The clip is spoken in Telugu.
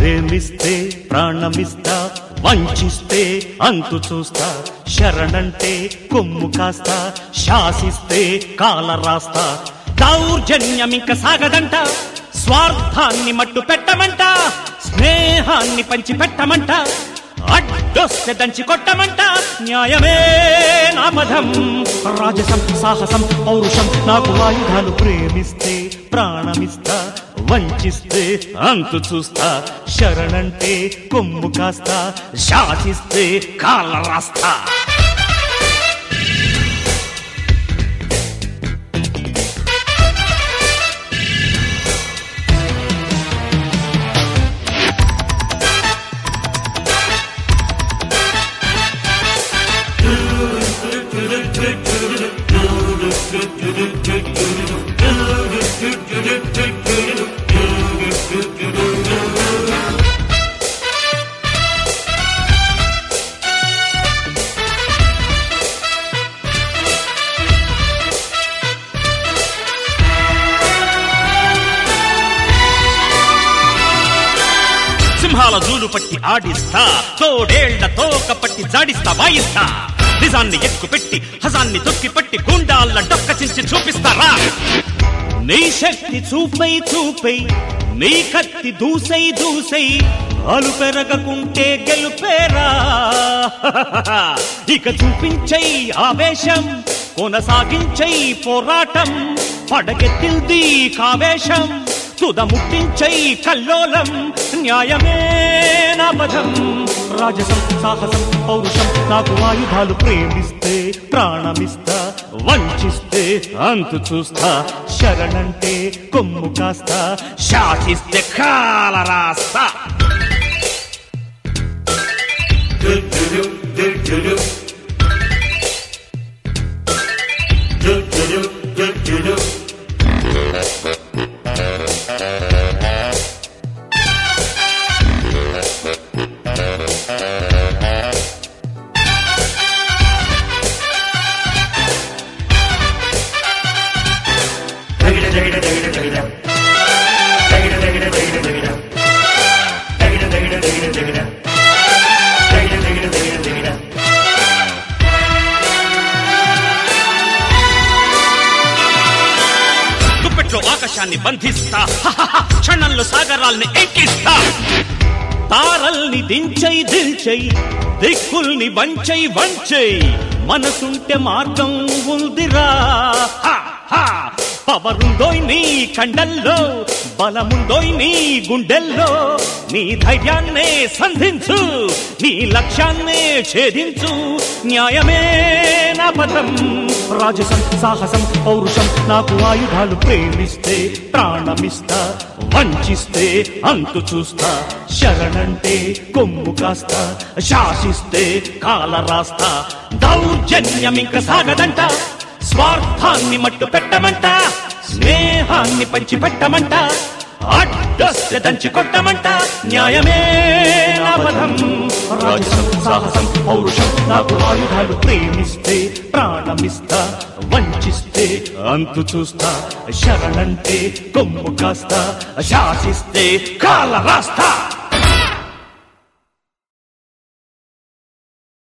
ప్రేమిస్తే ప్రాణమిస్తా, వంచిస్తే అంతు చూస్తా, శరణంటే కొమ్ము కాస్తా, శాసిస్తే కాల రాస్తా. దౌర్జన్యమింక సాగదంట, స్వార్థాన్ని మట్టు పెట్టమంట, స్నేహాన్ని పంచి పెట్టమంట, అడ్డొస్తే దంచి కొట్టమంట. న్యాయమే నా పదం, రాజసం సాహసం పౌరుషం నాకు ఆయుధాలు. ప్రేమిస్తే ప్రాణమిస్తా, వంచిస్తే అంతు చూస్తా, శరణంటే కొమ్ము కాస్తా, శాసిస్తే కాళ్ళ రాస్తా. సింహాల జూలు పట్టి ఆడిస్తా, తోడేళ్ల తోక పట్టి జాడిస్తా వాయిస్తా. నిజాన్ని ఎక్కు పెట్టి హజాన్ని తొక్కి పట్టి గుండాల డొక్క చించి చూపిస్తారా. నీ శక్తి చూపై చూపై, నీ కత్తి దూసై దూసై, అలు పెరగకుంటే గెలుపేరా. ఇక చూపించై ఆవేశం, కొనసాగించై పోరాటం, పడగెత్తింది కావేశం, తుద ముట్టించై కల్లోలం. న్యాయమే నా పదం, రాజసం సాహసం పౌరుషం నాకు ఆయుధాలు. ప్రేమిస్తే ప్రాణమిస్తా, వంచిస్తే అంతు చూస్తా, శరణంటే కొమ్ము కాస్తా, శాసిస్తే కాల రాస్తా. ఆకాశాన్ని బంధిస్తా, క్షణంలో సాగరాల్ని ఎక్కిస్తా. తారల్ని దించై దిల్చై, దిక్కుల్ని వంచై వంచై, మనసుంటే మార్గం ఉందిరా. పవరుందోయ్ నీ కండల్లో, బలముందోయ్ నీ గుండెల్లో, నీ ధైర్యాన్నే సంధించు, నీ లక్ష్యాన్నే ఛేదించు. న్యాయమే నా పదం, రాజసం సాహసం పౌరుషం నాకు ఆయుధాలు. ప్రేమిస్తే ప్రాణమిస్తా, వంచిస్తే అంతు చూస్తా, శరణంటే కొమ్ము కాస్తా, శాసిస్తే కాల రాస్తా. దౌర్జన్యమింక సాగదంట, స్వార్థాన్ని మట్టు పెట్టమంట, స్నేహాన్ని పంచి పెట్టమంట, అడ్డొస్తే దంచి కొట్టమంట. న్యాయమే నా పదం, రాజసం సాహసం పౌరుషం నాకు ఆయుధాలు. ప్రేమిస్తే ప్రాణమిస్తా, వంచిస్తే అంతు చూస్తా, శరణంటే కొమ్ము కాస్తా, శాసిస్తే కాల రాస్తా.